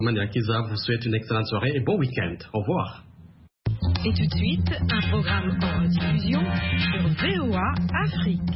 Mania Kiza vous souhaite une excellente soirée et bon week-end. Au revoir. Et tout de suite, un programme en diffusion sur VOA Afrique.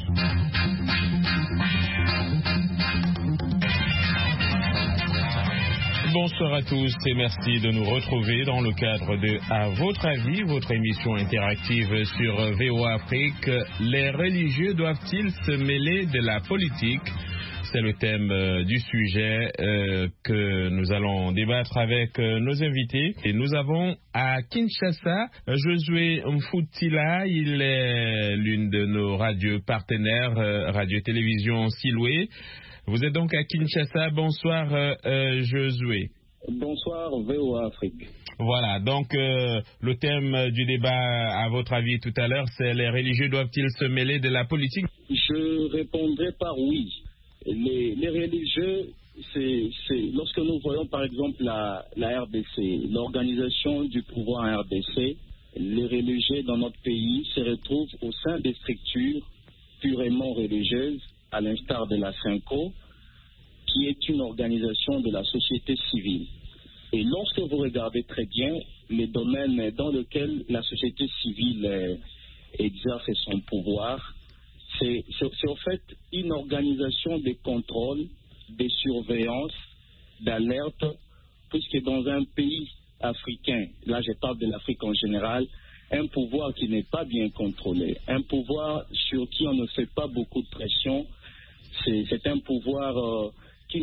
Bonsoir à tous et merci de nous retrouver dans le cadre de À votre avis, votre émission interactive sur VOA Afrique. Les religieux doivent-ils se mêler de la politique ? C'est le thème du sujet que nous allons débattre avec nos invités. Et nous avons à Kinshasa Josué Mfutila. Il est l'une de nos radios partenaires, radio-télévision Siloué. Vous êtes donc à Kinshasa. Bonsoir Josué. Bonsoir VOA Afrique. Voilà, donc le thème du débat, à votre avis tout à l'heure, c'est les religieux doivent-ils se mêler de la politique ? Je répondrai par oui. Les religieux, c'est lorsque nous voyons par exemple la RDC, l'organisation du pouvoir en RDC, les religieux dans notre pays se retrouvent au sein des structures purement religieuses, à l'instar de la SYNCO, qui est une organisation de la société civile. Et lorsque vous regardez très bien les domaines dans lesquels la société civile exerce son pouvoir, c'est en fait une organisation de contrôle, de surveillance, d'alerte, puisque dans un pays africain, là je parle de l'Afrique en général, un pouvoir qui n'est pas bien contrôlé, un pouvoir sur qui on ne fait pas beaucoup de pression, c'est un pouvoir qui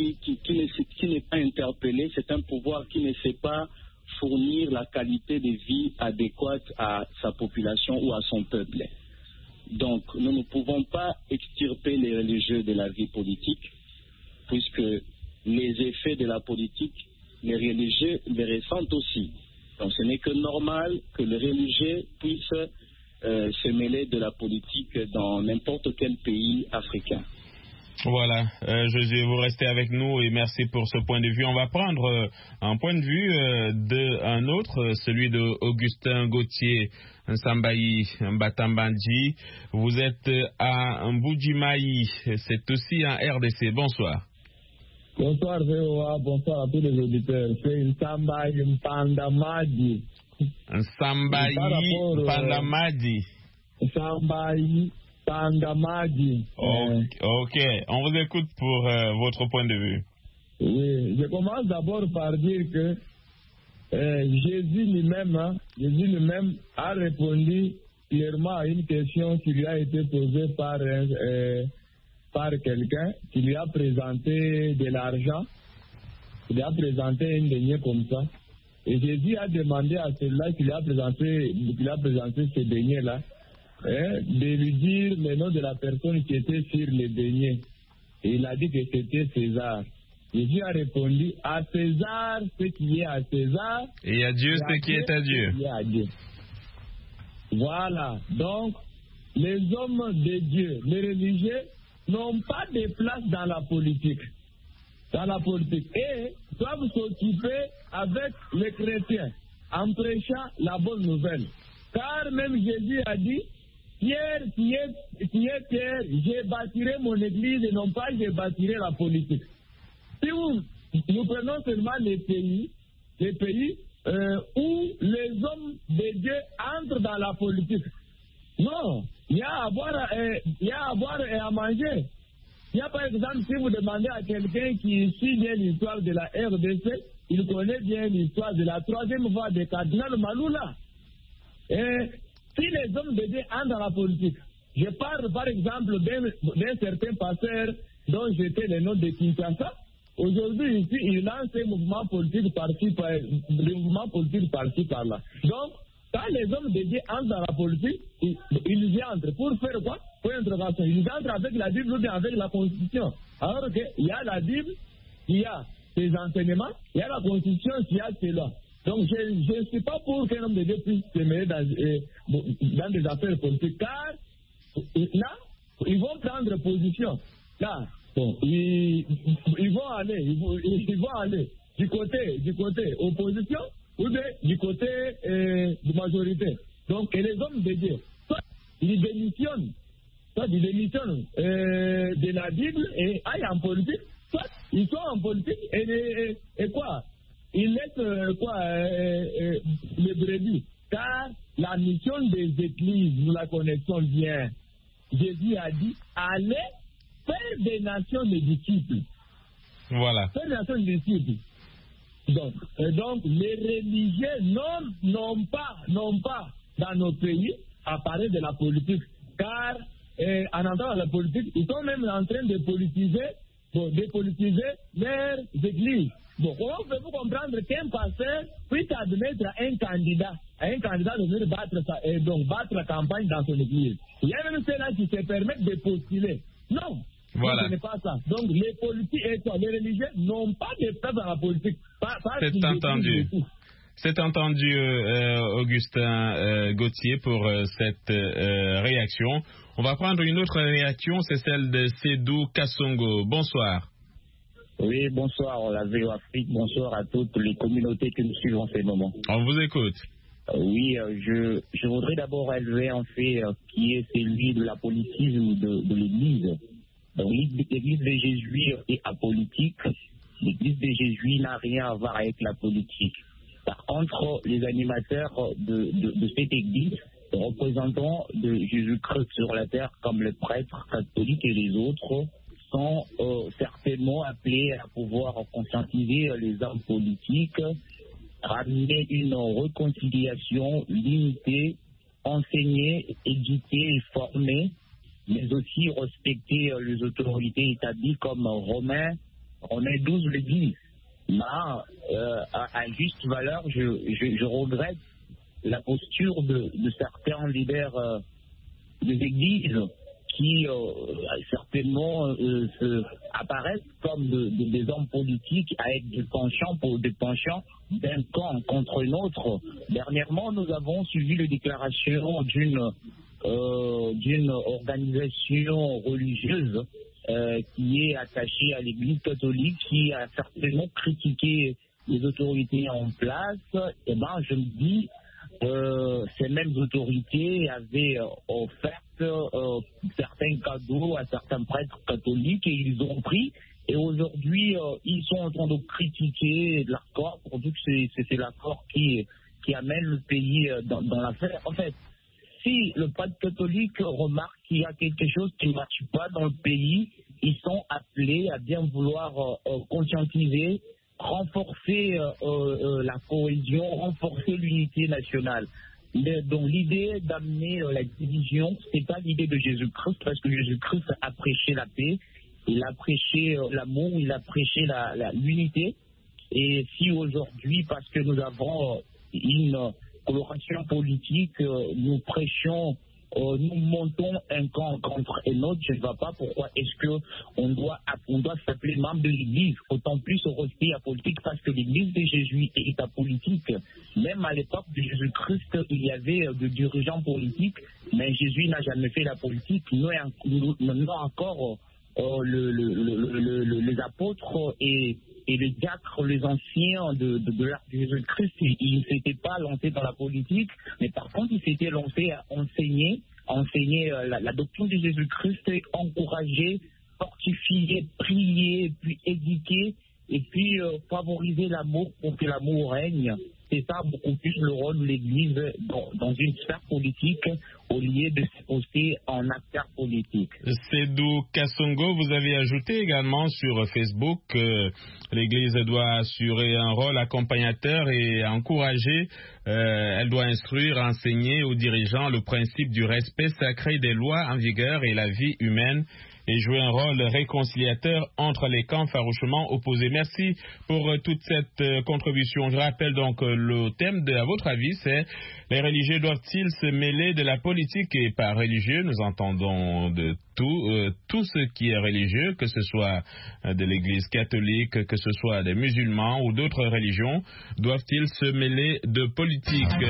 n'est pas interpellé, c'est un pouvoir qui ne sait pas fournir la qualité de vie adéquate à sa population ou à son peuple. Donc, nous ne pouvons pas extirper les religieux de la vie politique, puisque les effets de la politique, les religieux les ressentent aussi. Donc, ce n'est que normal que les religieux puissent se mêler de la politique dans n'importe quel pays africain. Voilà, José, vous restez avec nous et merci pour ce point de vue. On va prendre un point de vue d'un autre, celui d'Augustin Gauthier Nsambayi Mbatambandji. Vous êtes à Mboujimaï, c'est aussi en RDC. Bonsoir. Bonsoir VOA, bonsoir à tous les auditeurs. C'est Nsambayi Mpandamadi. Nsambayi Mpandamadi. Nsambayi Mpandamadi. Ok, on vous écoute pour votre point de vue. Oui, je commence d'abord par dire que Jésus lui-même a répondu clairement à une question qui lui a été posée par quelqu'un qui lui a présenté de l'argent, il lui a présenté un denier comme ça. Et Jésus a demandé à celui-là qui lui a présenté ce denier-là, de lui dire le nom de la personne qui était sur le denier. Et il a dit que c'était César. Jésus a répondu à César ce qui est à César. Et à Dieu ce qui est à Dieu. Voilà. Donc, les hommes de Dieu, les religieux, n'ont pas de place dans la politique. Et doivent s'occuper avec les chrétiens en prêchant la bonne nouvelle. Car même Jésus a dit, Pierre, qui est Pierre, je bâtirai mon église et non pas je bâtirai la politique. Si nous prenons seulement les pays où les hommes de Dieu entrent dans la politique. Non, il y a à boire et à manger. Il y a par exemple, si vous demandez à quelqu'un qui suit bien l'histoire de la RDC, il connaît bien l'histoire de la troisième voie de Cardinal Maloula. Et si les hommes de Dieu entrent dans la politique, je parle par exemple d'un certain pasteur dont j'étais le nom de Kinshasa. Aujourd'hui, ici, il lance un mouvement politique par-ci par-là. Donc, quand les hommes de Dieu entrent dans la politique, ils y entrent. Pour faire quoi? Pour interrogation. Ils entrent avec la Bible ou bien avec la Constitution. Alors qu'il y a la Bible, il y a ses enseignements, il y a la Constitution, il y a ses lois. Donc, je ne suis pas pour qu'un homme de Dieu puisse se mêler dans des affaires politiques. Car là, ils vont prendre position. Là, bon, ils vont aller du côté opposition ou bien du côté de majorité. Donc, et les hommes de Dieu, soit ils démissionnent de la Bible et aillent en politique, soit ils sont en politique et quoi? ils laissent les brebis. Car la mission des églises, nous la connaissons bien. Jésus a dit, allez faire des nations de disciples. Voilà. Faire des nations de disciples. Donc, les religieux n'ont pas dans nos pays à parler de la politique. Car en entrant dans la politique, ils sont même en train de politiser leurs églises. Bon, comment pouvez-vous comprendre qu'un pasteur puisse admettre à un candidat de venir battre la campagne dans son église? Il y a même ceux-là qui se permettent de postuler. Non, voilà. Ce n'est pas ça. Donc les politiques et les religieux n'ont pas de place dans la politique. C'est entendu. C'est entendu, Augustin Gauthier, pour cette réaction. On va prendre une autre réaction, c'est celle de Sédou Kassongo. Bonsoir. Oui, bonsoir, la VO Afrique. Bonsoir à toutes les communautés que nous suivons en ce moment. On vous écoute. Oui, je voudrais d'abord élever un fait qui est celui de l'apolitisme de l'Église. Donc, l'Église des Jésuites est apolitique. L'Église des Jésuites n'a rien à voir avec la politique. Par contre, les animateurs de cette Église, les représentants de Jésus-Christ sur la terre, comme les prêtres catholiques et les autres, sont certainement appelés à pouvoir conscientiser les hommes politiques, ramener une réconciliation, l'unité, enseigner, éduquer et former, mais aussi respecter les autorités établies comme Romains 12 le dit. Là, à juste valeur, je regrette la posture de certains leaders des églises qui certainement apparaissent comme des hommes politiques avec des penchants d'un camp contre un autre. Dernièrement, nous avons suivi les déclarations d'une organisation religieuse qui est attachée à l'Église catholique, qui a certainement critiqué les autorités en place. Et ben, je me dis, ces mêmes autorités avaient offert certains cadeaux à certains prêtres catholiques et ils ont pris. Et aujourd'hui, ils sont en train de critiquer l'accord, pour dire que c'est l'accord qui amène le pays dans l'affaire. En fait, si le prêtre catholique remarque qu'il y a quelque chose qui ne marche pas dans le pays, ils sont appelés à bien vouloir conscientiser, renforcer la cohésion, renforcer l'unité nationale. Donc l'idée d'amener la division, c'est pas l'idée de Jésus-Christ, parce que Jésus-Christ a prêché la paix, il a prêché l'amour, il a prêché l'unité. Et si aujourd'hui, parce que nous avons une coloration politique, nous prêchons, nous montons un camp contre un autre, je ne vois pas pourquoi est-ce qu'on doit s'appeler membre de l'Église, autant plus rester apolitique, parce que l'Église des Jésuites est apolitique. Même à l'époque de Jésus-Christ, il y avait des dirigeants politiques, mais Jésus n'a jamais fait la politique. Nous encore les apôtres et les diacres, les anciens de l'art de Jésus-Christ, ils ne s'étaient pas lancés dans la politique, mais par contre, ils s'étaient lancés à enseigner la doctrine de Jésus-Christ, encourager, fortifier, prier, puis éduquer, et puis favoriser l'amour pour que l'amour règne. C'est ça beaucoup plus le rôle de l'Église dans une sphère politique au lieu de se poster en acteur politique. Sédou Kassongo, vous avez ajouté également sur Facebook que l'Église doit assurer un rôle accompagnateur et encourager, elle doit instruire, enseigner aux dirigeants le principe du respect sacré des lois en vigueur et la vie humaine, et jouer un rôle réconciliateur entre les camps farouchement opposés. Merci pour toute cette contribution. Je rappelle donc le thème à votre avis, c'est les religieux doivent-ils se mêler de la politique? Et par religieux, nous entendons de tout ce qui est religieux, que ce soit de l'Église catholique, que ce soit des musulmans ou d'autres religions, doivent-ils se mêler de politique?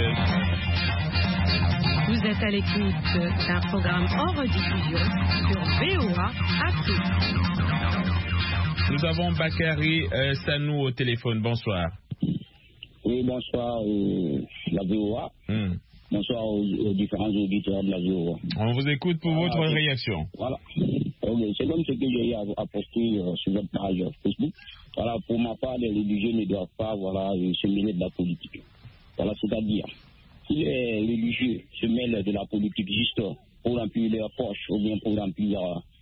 Vous êtes à l'écoute d'un programme en rediffusion sur VOA Afrique. Nous avons Bakary Sanou au téléphone. Bonsoir. Oui, bonsoir la VOA. Bonsoir aux différents auditeurs de la VOA. On vous écoute pour votre réaction. Voilà. Okay. C'est comme ce que j'ai à poster sur votre page Facebook. Voilà, pour ma part, les religieux ne doivent pas se mêler de la politique. Voilà, c'est-à-dire, si les religieux se mêlent de la politique juste pour remplir leur poche ou bien pour remplir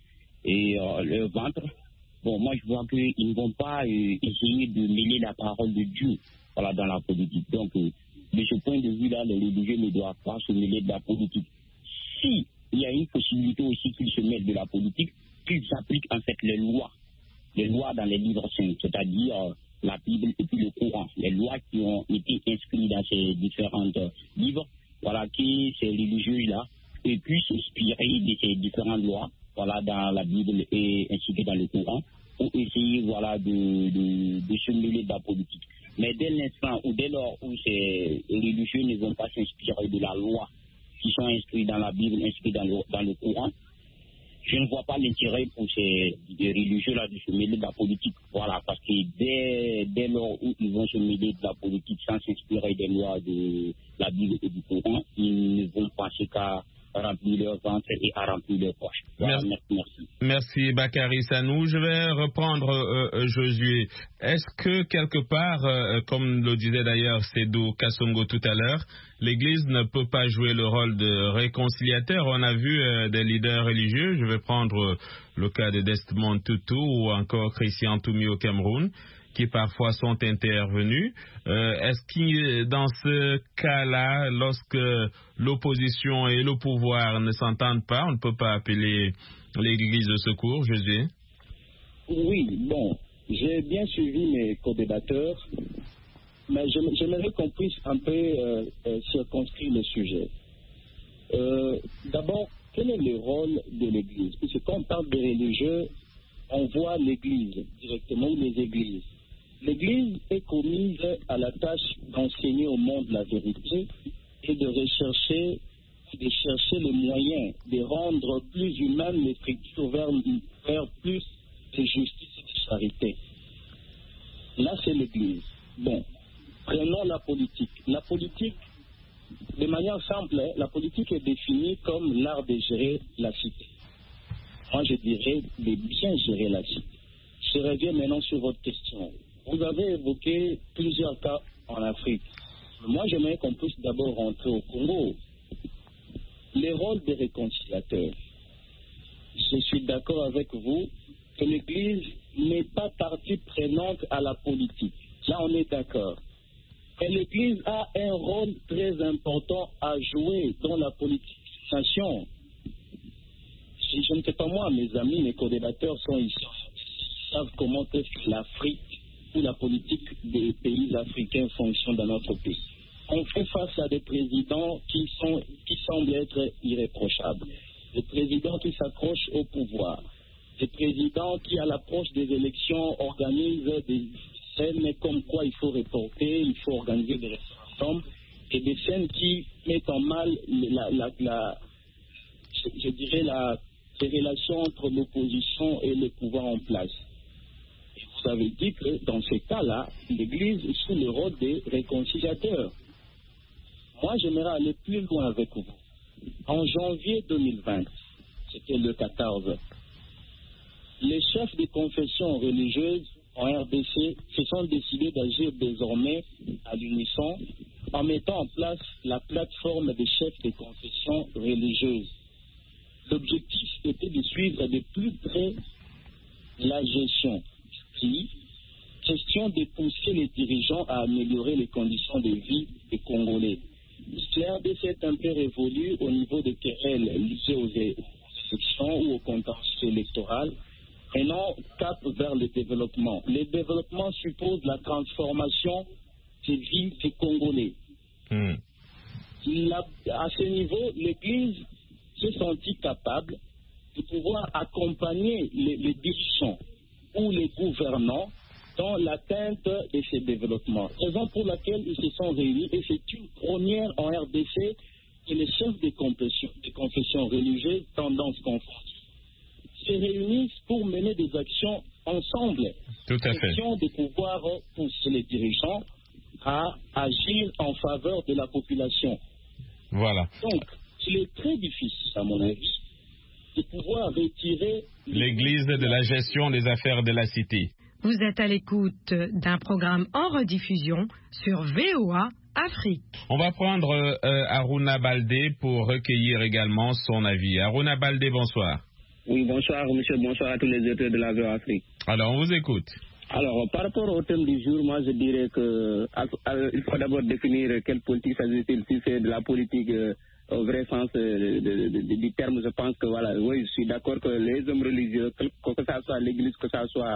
leur ventre, bon, moi je vois qu'ils ne vont pas essayer de mêler la parole de Dieu dans la politique. Donc, de ce point de vue-là, les religieux ne doivent pas se mêler de la politique. Si il y a une possibilité aussi qu'ils se mêlent de la politique, qu'ils appliquent en fait les lois dans les livres saints, c'est-à-dire la Bible et puis le Coran, les lois qui ont été inscrites dans ces différents livres, voilà, que ces religieux-là puissent s'inspirer de ces différentes lois, voilà, dans la Bible et ainsi que dans le Coran, pour essayer, voilà, de se mêler de la politique. Mais dès l'instant ou dès lors où ces religieux ne vont pas s'inspirer de la loi qui sont inscrits dans la Bible, inscrits dans le Coran, je ne vois pas l'intérêt pour ces religieux-là de se mêler de la politique. Voilà, parce que dès lors où ils vont se mêler de la politique sans s'inspirer des lois de la Bible et du Coran, ils ne vont penser qu'à remplir leur ventre et à remplir leur poche. Voilà, merci. Merci Bakary Sanou. Je vais reprendre Josué. Est-ce que quelque part, comme le disait d'ailleurs Sédou Kassongo tout à l'heure, l'Église ne peut pas jouer le rôle de réconciliateur? On a vu des leaders religieux, je vais prendre le cas de Desmond Tutu ou encore Christian Toumi au Cameroun, qui parfois sont intervenus. Est-ce que dans ce cas-là, lorsque l'opposition et le pouvoir ne s'entendent pas, on ne peut pas appeler l'Église au secours, Josué? Oui, bon, j'ai bien suivi mes co-débatteurs, mais j'aimerais qu'on puisse un peu circonscrire le sujet. D'abord, quel est le rôle de l'Église? Parce que quand on parle de religieux, on voit l'Église directement, ou les églises. L'Église est commise à la tâche d'enseigner au monde la vérité et de chercher les moyens de rendre plus humaines les structures vers plus de justice et de charité. Là, c'est l'Église. Bon, prenons la politique. La politique, de manière simple, la politique est définie comme l'art de gérer la cité. Moi, je dirais de bien gérer la cité. Je reviens maintenant sur votre question. Vous avez évoqué plusieurs cas en Afrique. Moi, j'aimerais qu'on puisse d'abord rentrer au Congo. Les rôles des réconciliateurs. Je suis d'accord avec vous que l'Église n'est pas partie prenante à la politique. Là, on est d'accord. Et l'Église a un rôle très important à jouer dans la politisation. Je ne sais pas moi, mes amis, mes co-débatteurs sont ici. Ils savent comment est-ce que l'Afrique ou la politique des pays africains fonctionne dans notre pays. On fait face à des présidents qui semblent être irréprochables, des présidents qui s'accrochent au pouvoir, des présidents qui, à l'approche des élections, organisent des scènes comme quoi il faut reporter, il faut organiser des référendums, et des scènes qui mettent en mal les relations entre l'opposition et le pouvoir en place. Et vous avez dit que dans ces cas-là, l'Église joue le rôle des réconciliateurs. Moi, j'aimerais aller plus loin avec vous. En janvier 2020, c'était le 14, les chefs des confessions religieuses en RDC se sont décidés d'agir désormais à l'unisson en mettant en place la plateforme des chefs des confessions religieuses. L'objectif était de suivre de plus près la gestion qui, question de pousser les dirigeants à améliorer les conditions de vie des Congolais. La RDC est un peu révolue au niveau des querelles liées aux élections ou au contentieux électoral, prenant cap vers le développement. Le développement suppose la transformation des vies des Congolais. À ce niveau, l'Église s'est sentie capable de pouvoir accompagner les dirigeants ou les gouvernants dans l'atteinte de ces développements. Raison pour laquelle ils se sont réunis, et c'est une première en RDC que les chefs des confessions religieuses, tendances confondues, se réunissent pour mener des actions ensemble. Tout à fait. Question de pouvoir pousser les dirigeants à agir en faveur de la population. Voilà. Donc, il est très difficile, à mon avis, de pouvoir retirer l'Église de la gestion des affaires de la cité. Vous êtes à l'écoute d'un programme en rediffusion sur VOA Afrique. On va prendre Aruna Baldé pour recueillir également son avis. Aruna Baldé, bonsoir. Oui, bonsoir, monsieur. Bonsoir à tous les auteurs de la VOA Afrique. Alors, on vous écoute. Alors, par rapport au thème du jour, moi, je dirais que il faut d'abord définir quelle politique s'agit-il. Si c'est de la politique au vrai sens du terme, je pense que, voilà, oui, je suis d'accord que les hommes religieux, que ça soit l'église, que ça soit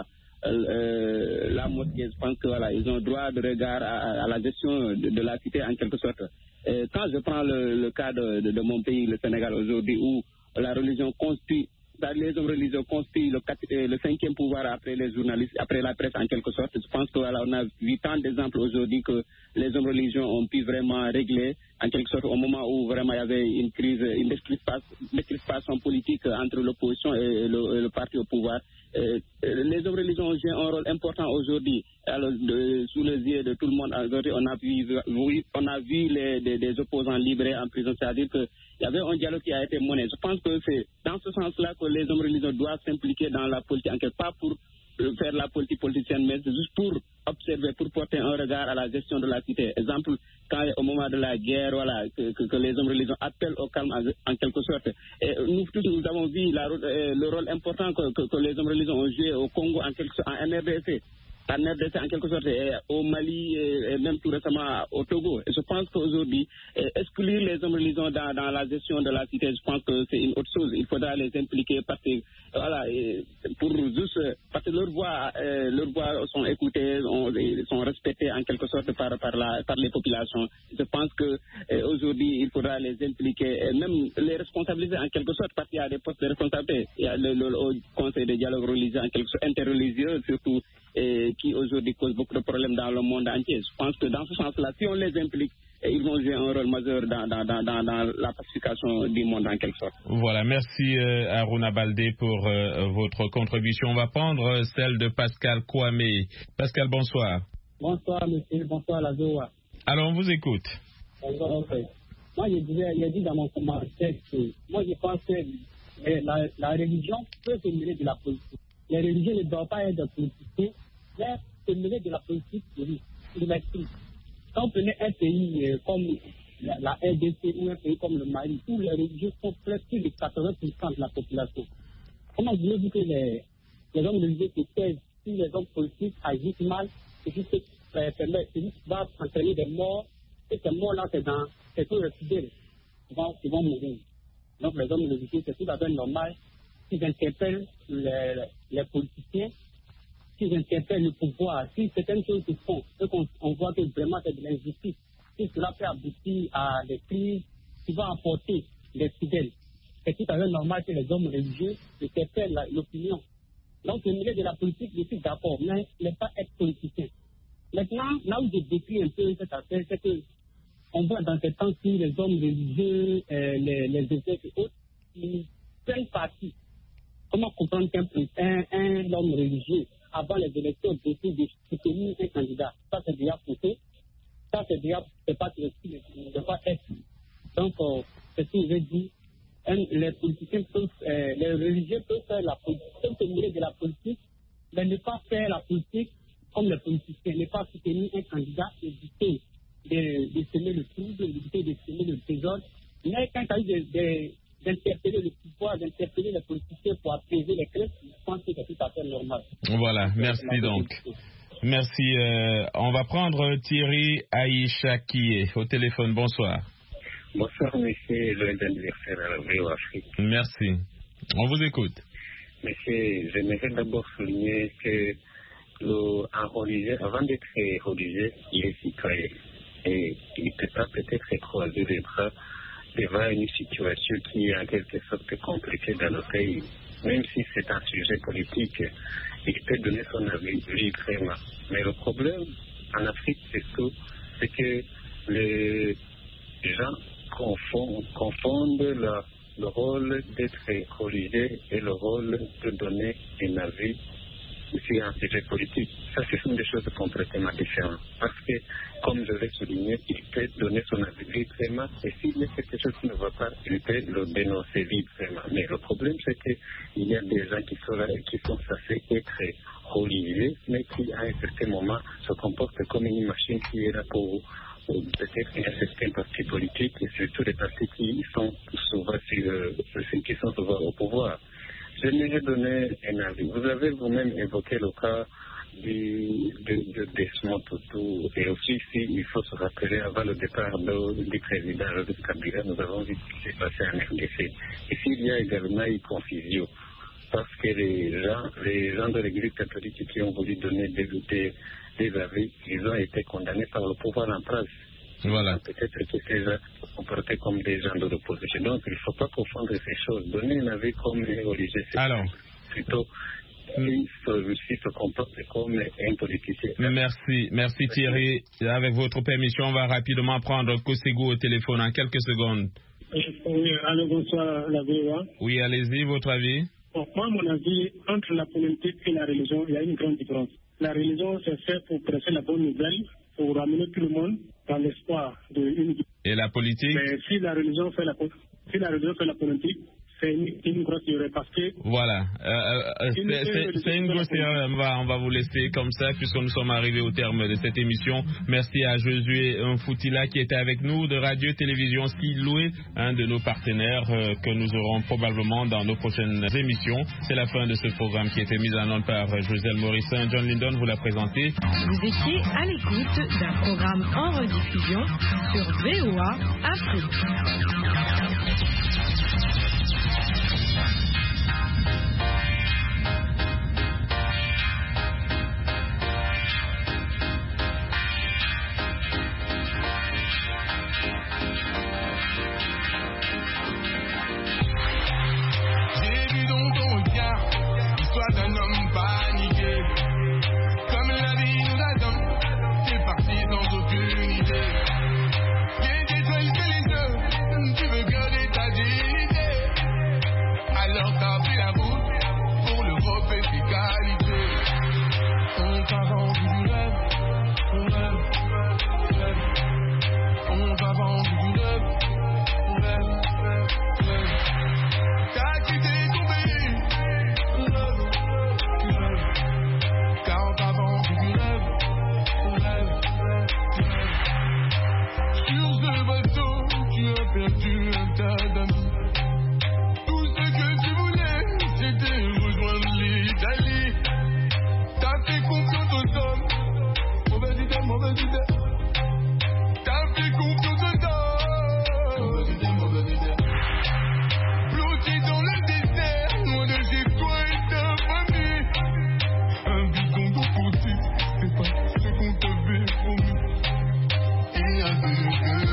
la mosquée, je pense que, voilà, ils ont droit de regard à la gestion de la cité, en quelque sorte. Quand je prends le cas de mon pays, le Sénégal, aujourd'hui, où la religion constitue, les hommes religieux constituent le cinquième pouvoir après les journalistes, après la presse en quelque sorte. Je pense que voilà, on a vu tant d'exemples aujourd'hui que les hommes religieux ont pu vraiment régler en quelque sorte au moment où vraiment il y avait une crise, une décrispation politique entre l'opposition et le parti au pouvoir. Les hommes religieux ont joué un rôle important aujourd'hui. Alors, sous les yeux de tout le monde, aujourd'hui, on a vu des opposants libérés en prison. C'est-à-dire qu'il y avait un dialogue qui a été mené. Je pense que c'est dans ce sens-là que les hommes religieux doivent s'impliquer dans la politique, en quelque part pour faire la politique politicienne, mais c'est juste pour observer, pour porter un regard à la gestion de la cité. Exemple, quand au moment de la guerre, voilà, que les hommes religieux appellent au calme en quelque sorte. Et nous tous, nous avons vu le rôle important que les hommes religieux ont joué au Congo, en RDC. En RDC en quelque sorte, au Mali et même tout récemment au Togo. Et je pense qu'aujourd'hui, exclure les hommes religieux dans la gestion de la cité, je pense que c'est une autre chose. Il faudra les impliquer parce que, voilà, parce que leurs voix sont écoutées, sont respectées en quelque sorte par les populations. Je pense qu'aujourd'hui, il faudra les impliquer et même les responsabiliser en quelque sorte parce qu'il y a des postes de responsabilité. Il y a le conseil de dialogue religieux, en quelque sorte interreligieux surtout, qui aujourd'hui cause beaucoup de problèmes dans le monde entier. Je pense que dans ce sens-là, si on les implique, ils vont jouer un rôle majeur dans la pacification du monde en quelque sorte. Voilà, merci Aruna Baldé pour votre contribution. On va prendre celle de Pascal Kwame. Pascal, bonsoir. Bonsoir monsieur, bonsoir la VOA. Alors, on vous écoute. Okay. Moi, j'ai dit dans mon commentaire que moi, je pense que la religion peut se mêler de la politique. Les religieux ne doivent pas être politiciens, mais se mêler de la politique de l'esprit. Quand on prenait un pays comme la RDC ou un pays comme le Mali, où les religieux sont plus de 80% de la population, comment voulez-vous que les hommes religieux se taisent si les hommes politiques agissent mal, c'est juste va entraîner des morts, et ces morts-là, c'est tout fidèles, ils vont mourir. Donc les hommes religieux, c'est tout à fait normal qu'ils interpellent les politiciens, qu'ils interpellent le pouvoir, si certaines choses se font, et qu'on voit que vraiment c'est de l'injustice, si cela peut aboutir à des crises qui vont emporter les fidèles. C'est tout à fait normal que les hommes religieux interpellent l'opinion. Donc le milieu de la politique, je suis d'accord, mais ne pas être politicien. Maintenant, là où je décris un peu cette affaire, c'est que on voit dans ces temps-ci les hommes religieux, les évêques et autres, ils prennent parti. Comment comprendre qu'un homme religieux, avant les élections, décide de soutenir un candidat? Ça, c'est déjà faussé. Ça, c'est pas ce qui ne doit pas être. Donc, c'est ce que je dis. Les politiciens les religieux peuvent faire la politique, peuvent se mêler de la politique, mais ne pas faire la politique comme les politiciens, ne pas soutenir un candidat, éviter de semer le trouble, éviter de semer le désordre. Mais quand il s'agit d'interpeller le pouvoir, d'interpeller les politiciens pour apaiser les craintes, je pense que c'est tout à fait normal. Voilà, merci donc. Merci. On va prendre Thierry Aïcha qui est au téléphone. Bonsoir. Bonsoir, monsieur, joyeux anniversaire à la VOA Afrique. Merci. On vous écoute. Monsieur, j'aimerais d'abord souligner que un religieux, avant d'être religieux, il est citoyen. Et il ne peut pas peut-être croiser les bras devant une situation qui est en quelque sorte compliquée dans le pays. Même si c'est un sujet politique, il peut donner son avis librement. Mais le problème en Afrique, c'est que les gens confondent le rôle d'être religieux et le rôle de donner un avis sur un sujet politique. Ça, ce sont des choses complètement différentes. Parce que, comme je l'ai souligné, il peut donner son avis librement et s'il y a quelque chose qui ne va pas, il peut le dénoncer librement. Mais le problème, c'est qu'il y a des gens qui sont là et qui sont censés être religieux, mais qui à un certain moment se comporte comme une machine qui est là pour peut-être un certain parti politique, et surtout les partis qui sont souvent au pouvoir. Je vais donner un avis. Vous avez vous-même évoqué le cas de Desmond Tutu, et aussi il faut se rappeler avant le départ du président Joseph Kabila, nous avons vu ce qui s'est passé en RDC. Ici, il y a également une confusion, parce que les gens de l'église catholique qui ont voulu donner des avis, ils ont été condamnés par le pouvoir en place. Voilà. Peut-être que ces gens se comportaient comme des gens de l'opposition. Donc, il ne faut pas confondre ces choses. Donner un avis comme un religieux, c'est plutôt qui se comporte comme un politicien. Merci Thierry. Avec votre permission, on va rapidement prendre Kosego au téléphone en quelques secondes. Oui, allô, bonsoir, la VOA. Oui, allez-y, votre avis. Bon, moi, mon avis, entre la politique et la religion, il y a une grande différence. La religion, c'est fait pour presser la bonne nouvelle, pour ramener tout le monde dans l'espoir d'une vie. Et la politique? Mais si la religion fait la politique, c'est une grosse erreur parce que... Voilà. C'est une grosse erreur. On va vous laisser comme ça puisque nous sommes arrivés au terme de cette émission. Merci à Josué Foutila qui était avec nous de Radio-Télévision Siloué, un de nos partenaires que nous aurons probablement dans nos prochaines émissions. C'est la fin de ce programme qui a été mis en onde par Joselle Morissin. John Lindon vous l'a présenté. Vous étiez à l'écoute d'un programme en rediffusion sur VOA Afrique. D'un homme paniqué, comme la vie nous attend, c'est parti sans aucune idée. Des étoiles c'est les yeux, tu veux garder ta dignité. Alors t'as pris la route pour l'Europe et ses qualités. On t'a vendu du rêve, on rêve, rêve. On t'a vendu du rêve, on rêve, rêve. T'as quitté ton pays. Perdu un tas d'amis. Tout ce que tu voulais, c'était rejoindre l'Italie. T'as fait confiance aux hommes. Mauvaise idée. T'as fait confiance aux hommes. Mauvaise idée. Bloqué dans le désert, loin de chez toi et ta famille. Un bidon d'eau fautif, c'est pas ce qu'on t'avait promis. Il y a que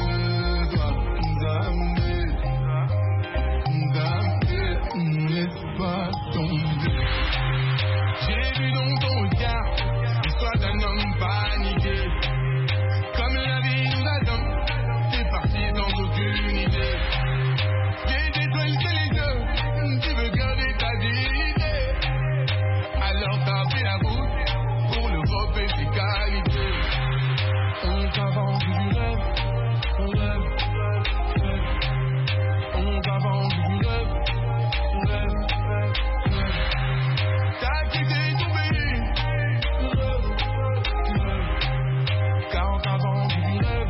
pas tomber. J'ai vu dans ton regard l'histoire d'un homme paniqué. Comme la vie nous attend, c'est parti sans aucune idée. Des étoiles c'est les yeux, tu veux garder ta dignité. Alors t'as pris la route pour l'Europe et ses qualités. On t'a vendu du rêve, on rêve, rêve. On t'a vendu du rêve. T'as quitté ton pays, car on t'a vendu du rêve.